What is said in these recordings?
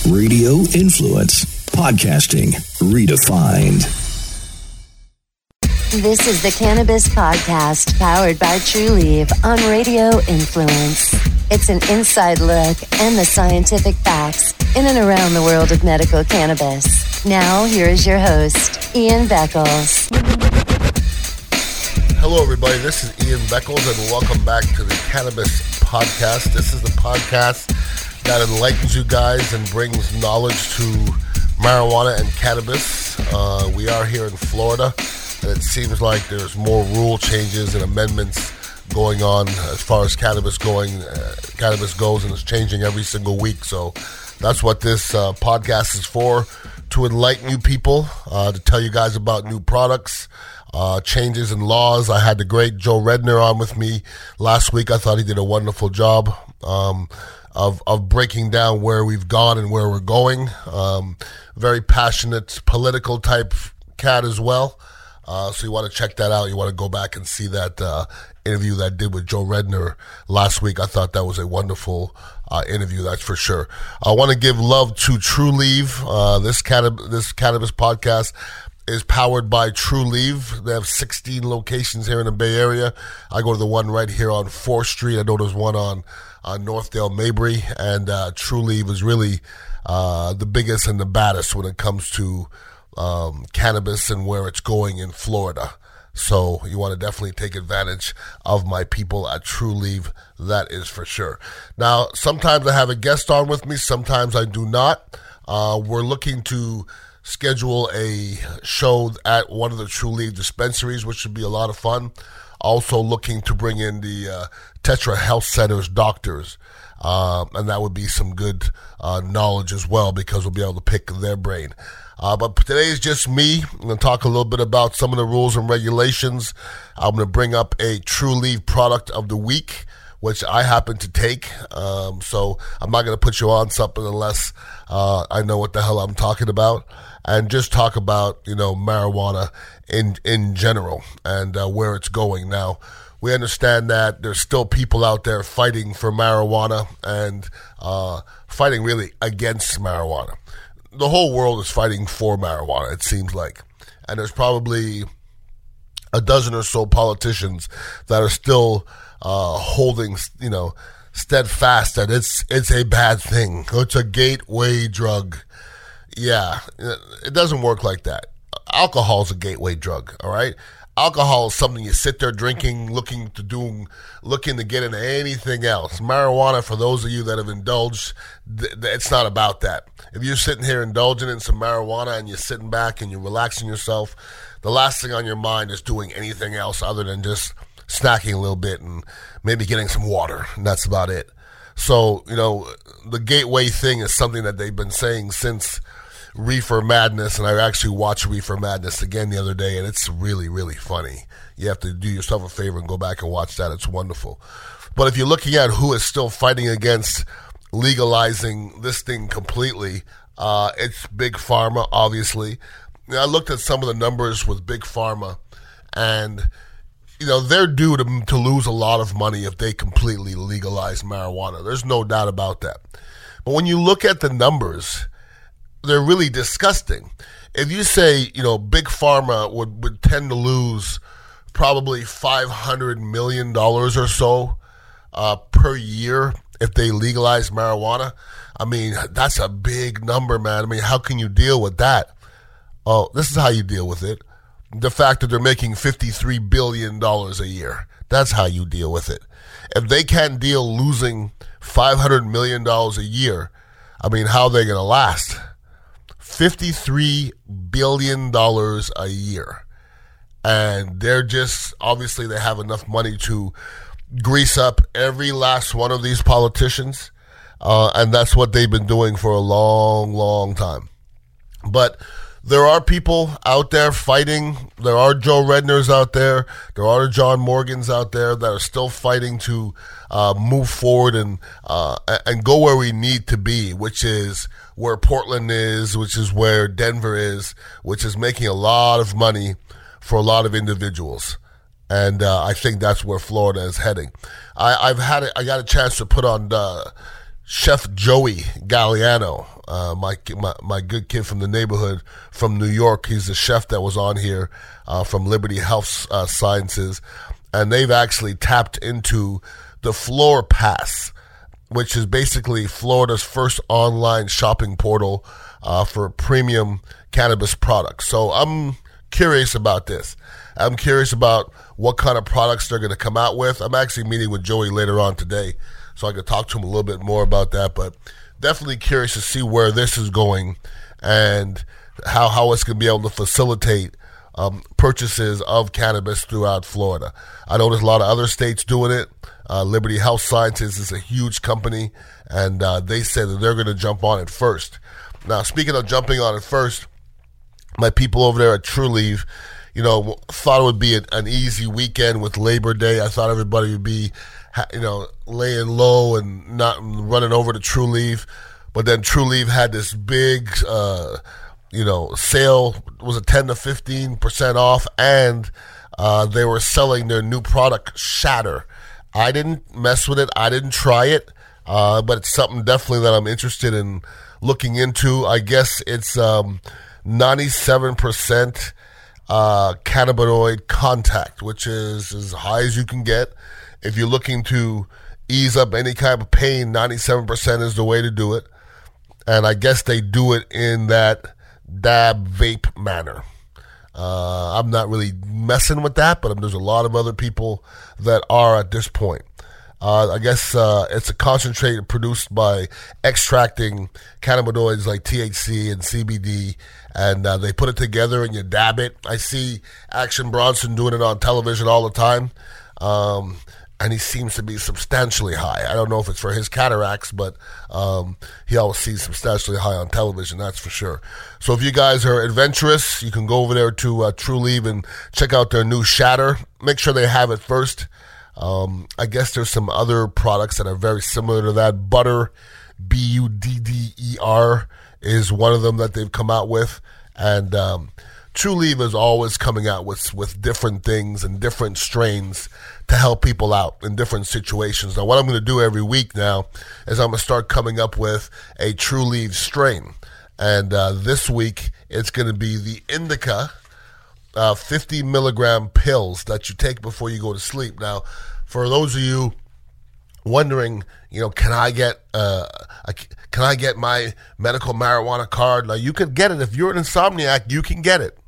Radio Influence. Podcasting redefined. This is the Cannabis Podcast, powered by TrueLeaf on Radio Influence. It's an inside look and the scientific facts in and around the world of medical cannabis. Now, here is your host, Ian Beckles. Hello, everybody. This is Ian Beckles, and welcome back to the Cannabis Podcast. This is the podcast that enlightens you guys and brings knowledge to marijuana and cannabis. We are here in Florida, and it seems like there's more rule changes and amendments going on as far as cannabis goes, and it's changing every single week. So that's what this podcast is for, to enlighten you people, to tell you guys about new products, changes in laws. I had the great Joe Redner on with me last week. I thought he did a wonderful job of breaking down where we've gone and where we're going. Very passionate, political type cat as well. So you want to check that out. You want to go back and see that interview that I did with Joe Redner last week. I thought that was a wonderful interview, that's for sure. I want to give love to TrueLeaf. This cannabis podcast is powered by TrueLeaf. They have 16 locations here in the Bay Area. I go to the one right here on 4th Street. I know there's one on Northdale Mabry, and TrueLeaf is really the biggest and the baddest when it comes to cannabis and where it's going in Florida. So you want to definitely take advantage of my people at TrueLeaf, that is for sure. Now, sometimes I have a guest on with me, sometimes I do not. We're looking to schedule a show at one of the TrueLeaf dispensaries, which should be a lot of fun. Also looking to bring in the Tetra Health Center's doctors, and that would be some good knowledge as well, because we'll be able to pick their brain. But today is just me. I'm going to talk a little bit about some of the rules and regulations. I'm going to bring up a TrueLeaf product of the week, which I happen to take. So I'm not going to put you on something unless I know what the hell I'm talking about, and just talk about, marijuana in general and where it's going. Now, we understand that there's still people out there fighting for marijuana and fighting really against marijuana. The whole world is fighting for marijuana, it seems like. And there's probably a dozen or so politicians that are still holding, steadfast that it's a bad thing. It's a gateway drug. Yeah, it doesn't work like that. Alcohol is a gateway drug, all right? Alcohol is something you sit there drinking, looking to get into anything else. Marijuana, for those of you that have indulged, it's not about that. If you're sitting here indulging in some marijuana and you're sitting back and you're relaxing yourself, the last thing on your mind is doing anything else other than just snacking a little bit and maybe getting some water, and that's about it. So, the gateway thing is something that they've been saying since Reefer Madness, and I actually watched Reefer Madness again the other day, and it's really, really funny. You have to do yourself a favor and go back and watch that. It's wonderful. But if you're looking at who is still fighting against legalizing this thing completely, it's Big Pharma, obviously. I looked at some of the numbers with Big Pharma, and they're due to lose a lot of money if they completely legalize marijuana. There's no doubt about that. But when you look at the numbers, they're really disgusting. If you say, Big Pharma would tend to lose probably $500 million or so per year if they legalize marijuana, that's a big number, man. How can you deal with that? Oh, this is how you deal with it. The fact that they're making $53 billion a year. That's how you deal with it. If they can't deal losing $500 million a year, how are they going to last? $53 billion a year. And they're just, obviously they have enough money to grease up every last one of these politicians. And that's what they've been doing for a long, long time. But there are people out there fighting. There are Joe Redners out there. There are John Morgans out there that are still fighting to move forward and go where we need to be, which is where Portland is, which is where Denver is, which is making a lot of money for a lot of individuals. And I think that's where Florida is heading. I got a chance to put on Chef Joey Galliano. my good kid from the neighborhood from New York. He's the chef that was on here from Liberty Health Sciences, and they've actually tapped into the Floor Pass, which is basically Florida's first online shopping portal for premium cannabis products. So I'm curious about this. I'm curious about what kind of products they're going to come out with. I'm actually meeting with Joey later on today, so I can talk to him a little bit more about that, but definitely curious to see where this is going and how it's going to be able to facilitate purchases of cannabis throughout Florida. I know there's a lot of other states doing it. Liberty Health Sciences is a huge company, and they said that they're going to jump on it first. Now, speaking of jumping on it first, my people over there at Trulieve, thought it would be an easy weekend with Labor Day. I thought everybody would be, laying low and not running over to Trulieve. But then Trulieve had this big, sale. It was a 10 to 15% off, and they were selling their new product, Shatter. I didn't mess with it. I didn't try it, but it's something definitely that I'm interested in looking into. I guess it's 97% cannabinoid contact, which is as high as you can get. If you're looking to ease up any kind of pain, 97% is the way to do it. And I guess they do it in that dab vape manner. I'm not really messing with that, but there's a lot of other people that are at this point. I guess it's a concentrate produced by extracting cannabinoids like THC and CBD, and they put it together and you dab it. I see Action Bronson doing it on television all the time, and he seems to be substantially high. I don't know if it's for his cataracts, but he always seems substantially high on television, that's for sure. So if you guys are adventurous, you can go over there to Trulieve and check out their new Shatter. Make sure they have it first. I guess there's some other products that are very similar to that. Butter, Budder, is one of them that they've come out with. And Trulieve is always coming out with different things and different strains to help people out in different situations. Now, what I'm going to do every week now is I'm going to start coming up with a Trulieve strain. And this week, it's going to be the Indica 50 milligram pills that you take before you go to sleep. Now, for those of you wondering, can I get my medical marijuana card? Now, you can get it. If you're an insomniac, you can get it.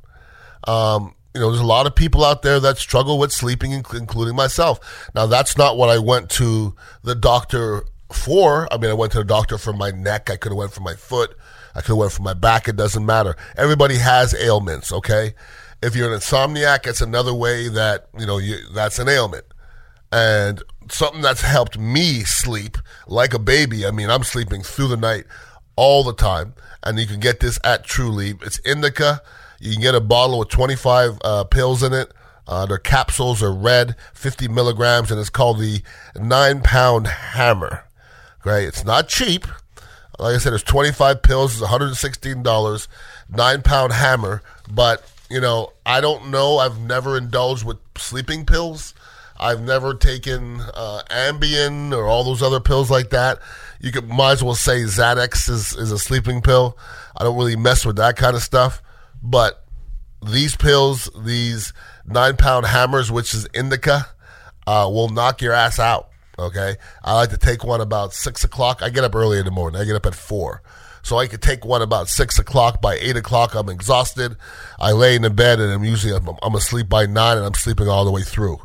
There's a lot of people out there that struggle with sleeping, including myself. Now, that's not what I went to the doctor for. I went to the doctor for my neck. I could have went for my foot. I could have went for my back. It doesn't matter. Everybody has ailments, okay? If you're an insomniac, it's another way that, that's an ailment. And something that's helped me sleep like a baby. I'm sleeping through the night all the time. And you can get this at Trulieve. It's Indica. You can get a bottle with 25 pills in it. Their capsules are red, 50 milligrams, and it's called the 9-pound hammer. Right? It's not cheap. Like I said, there's 25 pills. It's $116. 9-pound hammer. But I don't know. I've never indulged with sleeping pills. I've never taken Ambien or all those other pills like that. You might as well say Xanax is a sleeping pill. I don't really mess with that kind of stuff. But these pills, these 9-pound hammers, which is Indica, will knock your ass out, okay? I like to take one about 6 o'clock. I get up early in the morning. I get up at 4. So I could take one about 6 o'clock. By 8 o'clock, I'm exhausted. I lay in the bed, and I'm asleep by 9, and I'm sleeping all the way through.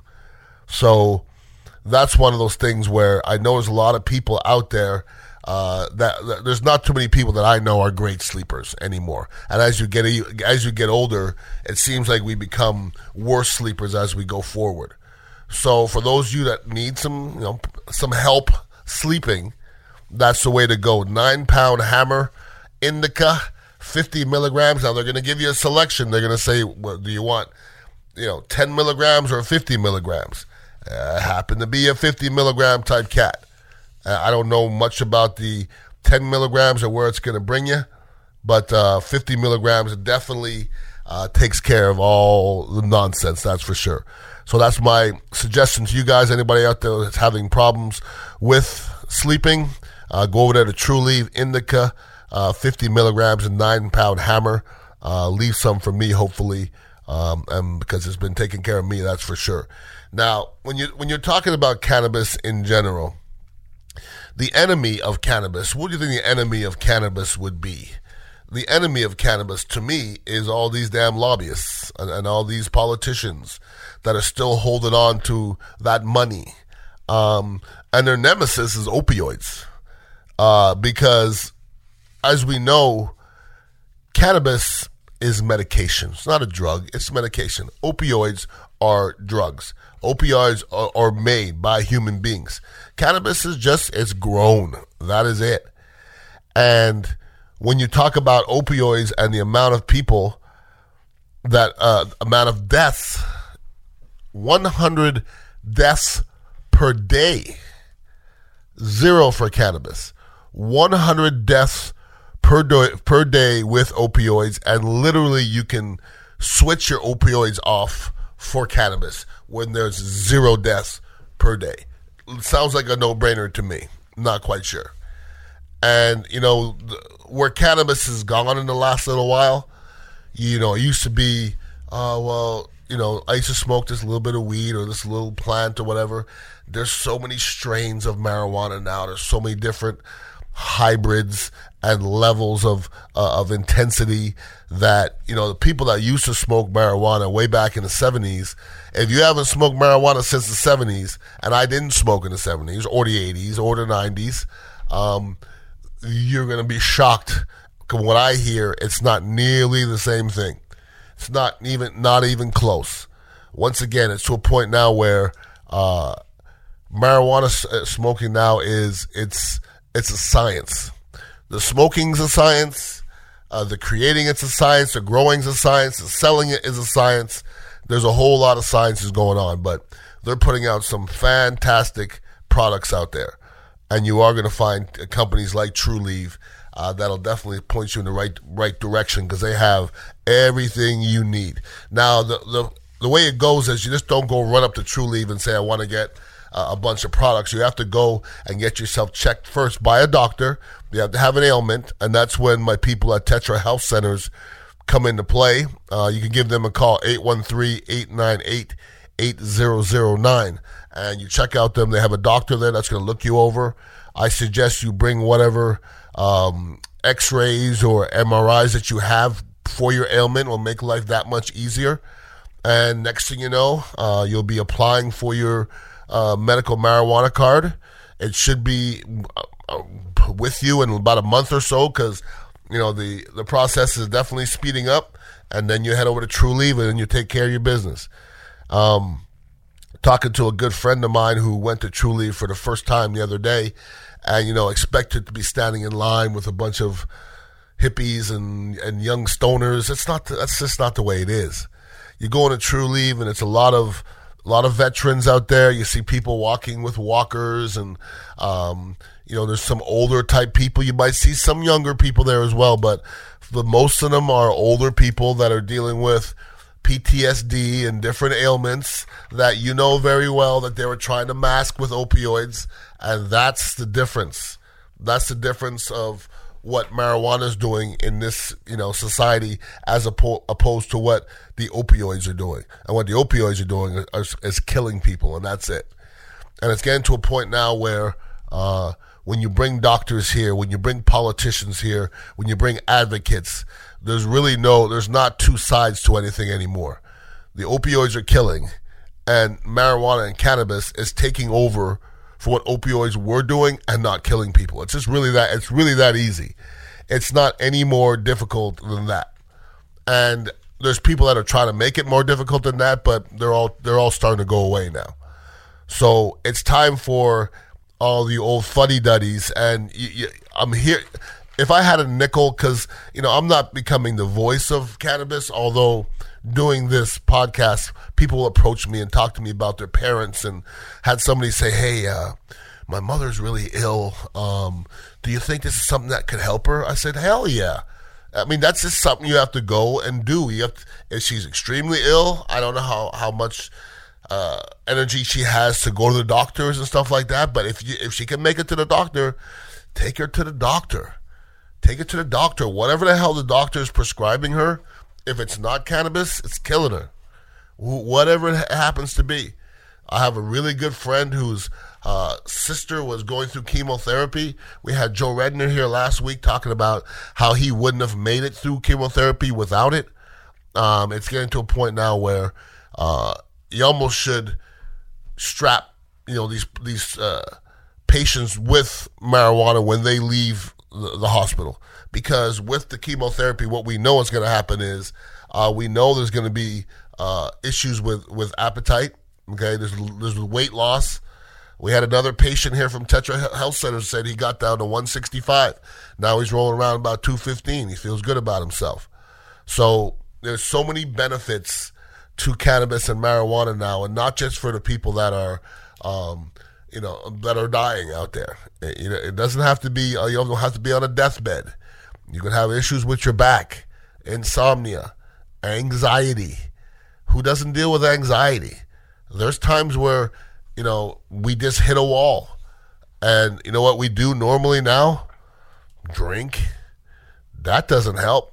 So that's one of those things where I know there's a lot of people out there that there's not too many people that I know are great sleepers anymore. And as you get older, it seems like we become worse sleepers as we go forward. So for those of you that need some help sleeping, that's the way to go. 9-pound hammer, Indica, 50 milligrams. Now they're going to give you a selection. They're going to say, well, do you want 10 milligrams or 50 milligrams? I happen to be a 50 milligram type cat. I don't know much about the 10 milligrams or where it's going to bring you, but 50 milligrams definitely takes care of all the nonsense, that's for sure. So that's my suggestion to you guys. Anybody out there that's having problems with sleeping, go over there to Trulieve, Indica, 50 milligrams and 9-pound hammer. Leave some for me, hopefully, and because it's been taking care of me, that's for sure. Now, when you're talking about cannabis in general, the enemy of cannabis, what do you think the enemy of cannabis would be? The enemy of cannabis, to me, is all these damn lobbyists and all these politicians that are still holding on to that money. And their nemesis is opioids. Because, as we know, cannabis is medication. It's not a drug, it's medication. Opioids are drugs. Opioids are made by human beings. Cannabis is just, it's grown. That is it. And when you talk about opioids and the amount of people that, amount of deaths, 100 deaths per day, 0 for cannabis. 100 deaths per day with opioids, and literally you can switch your opioids off for cannabis when there's 0 deaths per day. It sounds like a no-brainer to me. Not quite sure. And, where cannabis has gone in the last little while, it used to be, I used to smoke this little bit of weed or this little plant or whatever. There's so many strains of marijuana now. There's so many different hybrids and levels of intensity that, the people that used to smoke marijuana way back in the 70s, if you haven't smoked marijuana since the 70s, and I didn't smoke in the 70s or the 80s or the 90s, you're going to be shocked. Because what I hear, it's not nearly the same thing. It's not even close. Once again, it's to a point now where marijuana smoking now it's a science. The smoking's a science. The creating it's a science. The growing's a science. The selling it is a science. There's a whole lot of sciences going on, but they're putting out some fantastic products out there, and you are going to find companies like Trulieve that'll definitely point you in the right direction, because they have everything you need. Now, the way it goes is you just don't go run up to Trulieve and say, I want to get a bunch of products. You have to go and get yourself checked first by a doctor. You have to have an ailment, and that's when my people at Tetra Health Centers come into play. You can give them a call, 813-898-8009, and you check out them. They have a doctor there that's going to look you over. I suggest you bring whatever x-rays or MRIs that you have for your ailment. Will make life that much easier. And next thing you know, you'll be applying for your medical marijuana card. It should be with you in about a month or so, because the process is definitely speeding up. And then you head over to Trulieve and then you take care of your business. Talking to a good friend of mine who went to Trulieve for the first time the other day, and expected to be standing in line with a bunch of hippies and young stoners. That's just not the way it is. You go into Trulieve and it's a lot of veterans out there. You see people walking with walkers, and there's some older type people. You might see some younger people there as well, but most of them are older people that are dealing with PTSD and different ailments that very well that they were trying to mask with opioids, and that's the difference. That's the difference of what marijuana is doing in this society as opposed to what the opioids are doing. And what the opioids are doing is killing people, and that's it. And it's getting to a point now where when you bring doctors here, when you bring politicians here, when you bring advocates, there's not two sides to anything anymore. The opioids are killing, and marijuana and cannabis is taking over for what opioids were doing and not killing people. It's really that easy. It's not any more difficult than that. And there's people that are trying to make it more difficult than that, but they're all starting to go away now. So it's time for all the old fuddy-duddies, and I'm here. If I had a nickel, because I'm not becoming the voice of cannabis, although doing this podcast, people approach me and talk to me about their parents, and had somebody say, hey, my mother's really ill. Do you think this is something that could help her? I said, hell yeah. I mean, that's just something you have to go and do. If she's extremely ill, I don't know how much energy she has to go to the doctors and stuff like that, but if she can make it to the doctor, take her to the doctor. Take it to the doctor. Whatever the hell the doctor is prescribing her, if it's not cannabis, it's killing her. Whatever it happens to be. I have a really good friend whose sister was going through chemotherapy. We had Joe Redner here last week talking about how he wouldn't have made it through chemotherapy without it. It's getting to a point now where you almost should strap, these patients with marijuana when they leave the hospital, because with the chemotherapy, what we know is going to happen is we know there's going to be issues with appetite. Okay, there's weight loss. We had another patient here from Tetra Health Center said he got down to 165. Now he's rolling around about 215. He feels good about himself. So there's so many benefits to cannabis and marijuana now, and not just for the people that are that are dying out there. It doesn't have to be, you don't have to be on a deathbed. You can have issues with your back, insomnia, anxiety. Who doesn't deal with anxiety? There's times where, we just hit a wall. And you know what we do normally now? Drink. That doesn't help.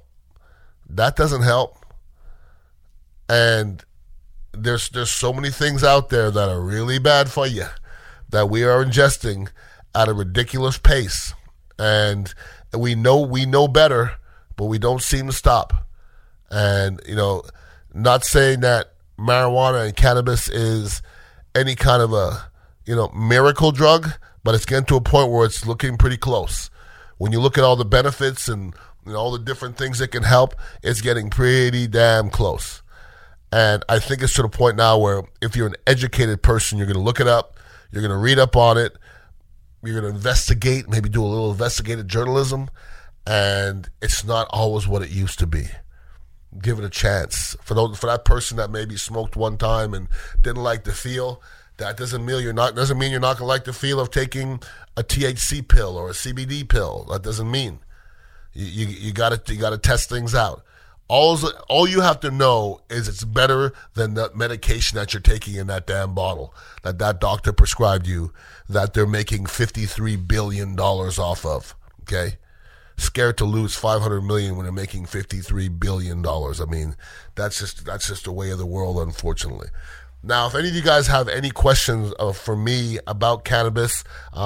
And there's so many things out there that are really bad for you that we are ingesting at a ridiculous pace. And we know better, but we don't seem to stop. And, not saying that marijuana and cannabis is any kind of a, miracle drug, but it's getting to a point where it's looking pretty close. When you look at all the benefits and all the different things that can help, it's getting pretty damn close. And I think it's to the point now where if you're an educated person, you're going to look it up, you're going to read up on it, you're going to investigate, maybe do a little investigative journalism, and it's not always what it used to be. Give it a chance. For that person that maybe smoked one time and didn't like the feel, that doesn't mean you're not going to like the feel of taking a THC pill or a CBD pill. That doesn't mean. You got to test things out. All you have to know is it's better than the medication that you're taking in that damn bottle that doctor prescribed you, that they're making $53 billion off of. Okay, scared to lose $500 million when they're making $53 billion. I mean, that's just the way of the world, unfortunately. Now, if any of you guys have any questions for me about cannabis,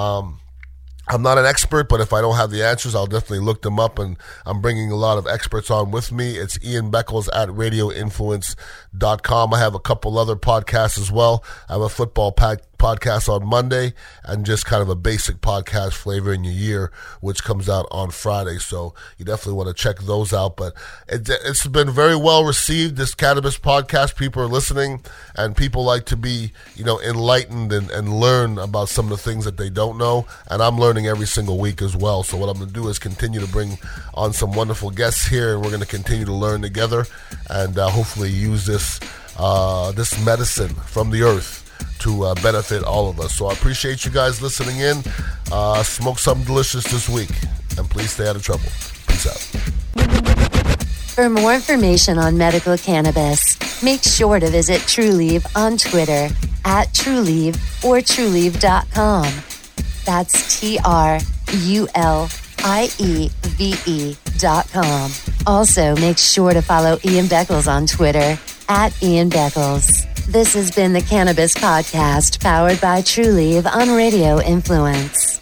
I'm not an expert, but if I don't have the answers, I'll definitely look them up, and I'm bringing a lot of experts on with me. It's Ian Beckles at radioinfluence.com. I have a couple other podcasts as well. I have a football podcast on Monday and just kind of a basic podcast, Flavor in Your Year, which comes out on Friday. So you definitely want to check those out. But it's been very well received, this cannabis podcast. People are listening, and people like to be, enlightened and learn about some of the things that they don't know. And I'm learning every single week as well. So what I'm going to do is continue to bring on some wonderful guests here, and we're going to continue to learn together and hopefully use this medicine from the earth to benefit all of us. So I appreciate you guys listening in. Smoke something delicious this week, and please stay out of trouble. Peace out. For more information on medical cannabis, make sure to visit Trulieve on Twitter at Trulieve or Trulieve.com. That's TRULIEVE.com. Also, make sure to follow Ian Beckles on Twitter at Ian Beckles. This has been the Cannabis Podcast, powered by Trulieve on Radio Influence.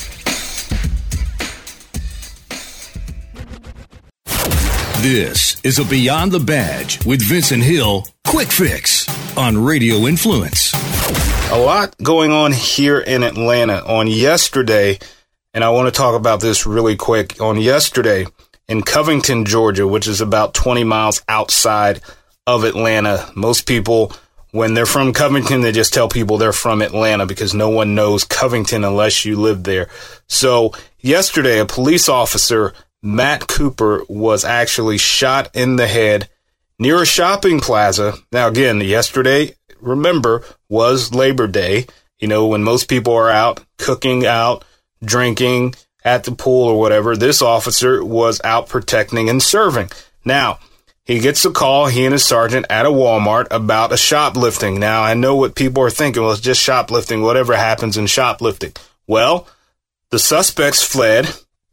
This is a Beyond the Badge with Vincent Hill Quick Fix on Radio Influence. A lot going on here in Atlanta on yesterday, and I want to talk about this really quick. On yesterday in Covington, Georgia, which is about 20 miles outside of Atlanta, most people, when they're from Covington, they just tell people they're from Atlanta because no one knows Covington unless you live there. So yesterday, a police officer, Matt Cooper, was actually shot in the head near a shopping plaza. Now, again, yesterday, remember, was Labor Day, when most people are out, cooking out, drinking at the pool or whatever. This officer was out protecting and serving. Now, he gets a call, he and his sergeant, at a Walmart about a shoplifting. Now, I know what people are thinking. Well, it's just shoplifting, whatever happens in shoplifting. Well, the suspects fled.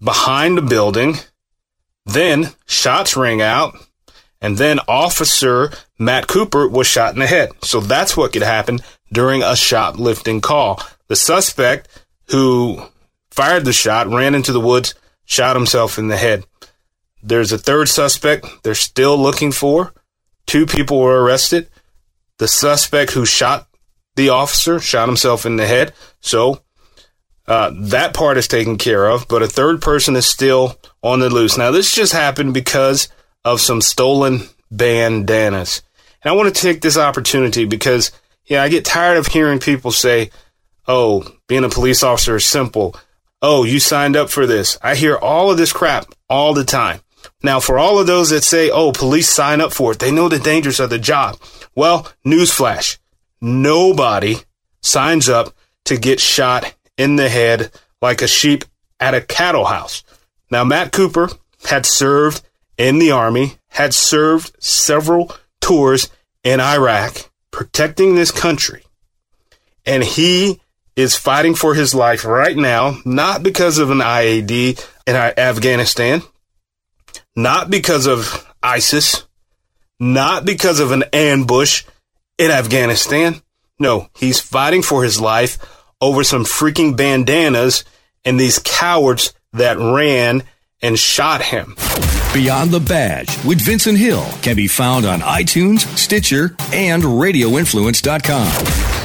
behind the building. Then shots rang out, and then Officer Matt Cooper was shot in the head. So that's what could happen during a shoplifting call. The suspect who fired the shot ran into the woods, shot himself in the head. There's a third suspect they're still looking for. 2 people were arrested. The suspect who shot the officer shot himself in the head. So that part is taken care of, but a third person is still on the loose. Now, this just happened because of some stolen bandanas. And I want to take this opportunity because, I get tired of hearing people say, oh, being a police officer is simple. Oh, you signed up for this. I hear all of this crap all the time. Now, for all of those that say, oh, police sign up for it, they know the dangers of the job. Well, newsflash, nobody signs up to get shot in the head like a sheep at a cattle house. Now, Matt Cooper had served in the Army, had served several tours in Iraq, protecting this country. And he is fighting for his life right now, not because of an IED in Afghanistan, not because of ISIS, not because of an ambush in Afghanistan. No, he's fighting for his life over some freaking bandanas and these cowards that ran and shot him. Beyond the Badge with Vincent Hill can be found on iTunes, Stitcher, and RadioInfluence.com.